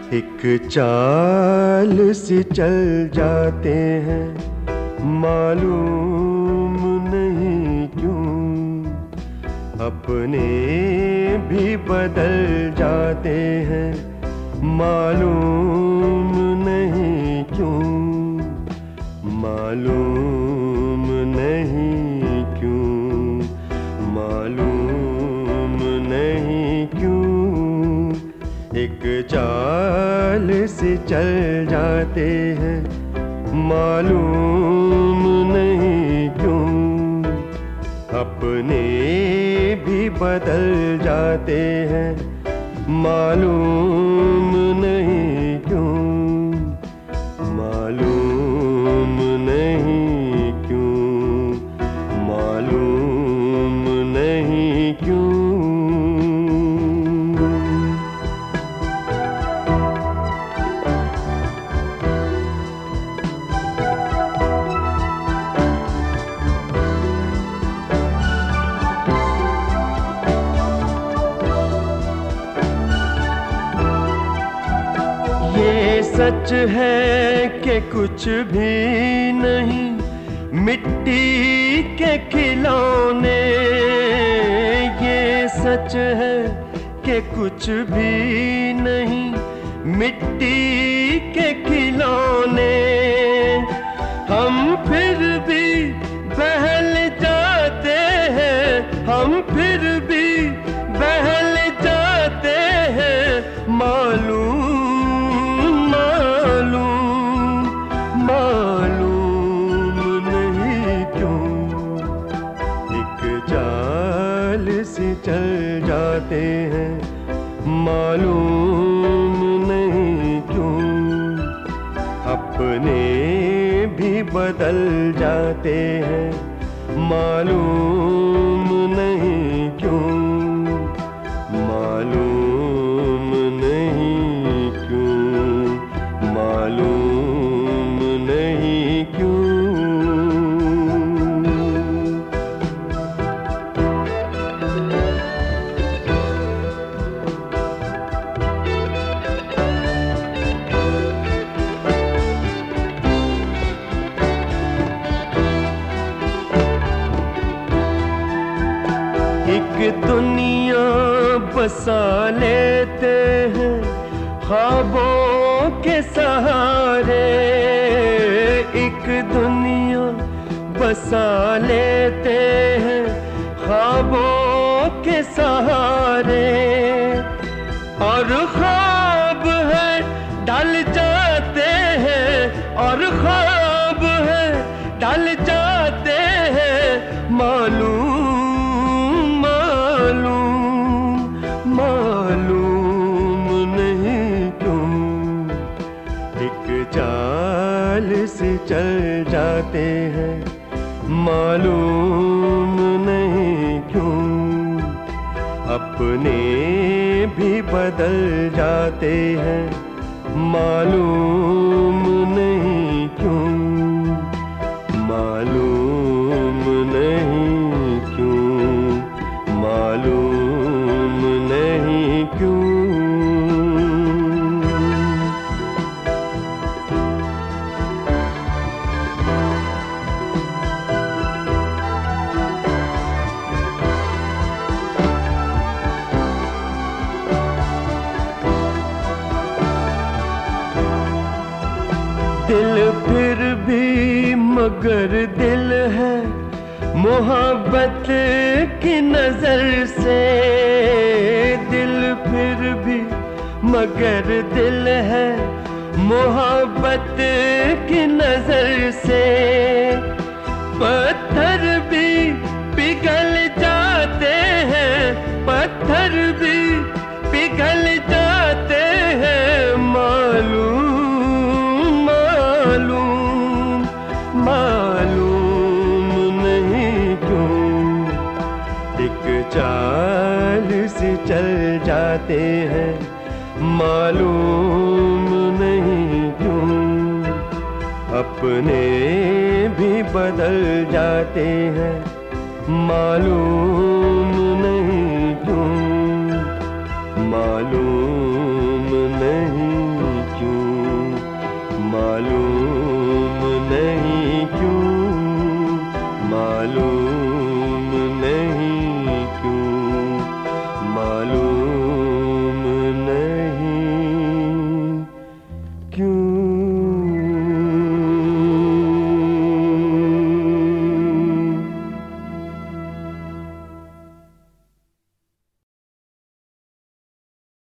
एक चाल से चल जाते हैं, मालूम नहीं क्यों। अपने भी बदल जाते हैं, मालूम नहीं क्यों। मालूम नहीं क्यों, मालूम नहीं क्यों। एक चाल से चल जाते हैं, मालूम नहीं क्यों। अपने भी बदल जाते हैं, मालूम नहीं क्यों। मालूम नहीं क्यों, मालूम नहीं क्यों। ये सच है कि कुछ भी नहीं मिट्टी के खिलौने। ये सच है कि कुछ भी नहीं मिट्टी के खिलौने। हम फिर भी बहल जाते हैं, हम फिर भी बहल जाते हैं। मालूम से चल जाते हैं, मालूम नहीं क्यों। अपने भी बदल जाते हैं, मालूम नहीं क्यों। मालूम नहीं क्यों, मालूम नहीं क्यों। एक दुनिया बसा लेते हैं ख्वाबों के सहारे। एक दुनिया बसा लेते हैं ख्वाबों के सहारे। और ख्वाब है ढल जाते हैं, और ख्वाब है ढल जाते हैं। मालूम नहीं क्यों। एक चाल से चल जाते हैं, मालूम नहीं क्यों। अपने भी बदल जाते हैं, मालूम नहीं क्यों। मालूम नहीं क्यों, मालूम नहीं क्यों। दिल फिर भी मगर दिल है, मोहब्बत की नजर से। दिल फिर भी मगर दिल है, मोहब्बत की नजर से। पत्थर भी पिघल जाते हैं, पत्थर भी पिघल जाते हैं। मालूम नहीं क्यों। एक चाल से चल जाते हैं, मालूम नहीं क्यों। अपने भी बदल जाते हैं, मालूम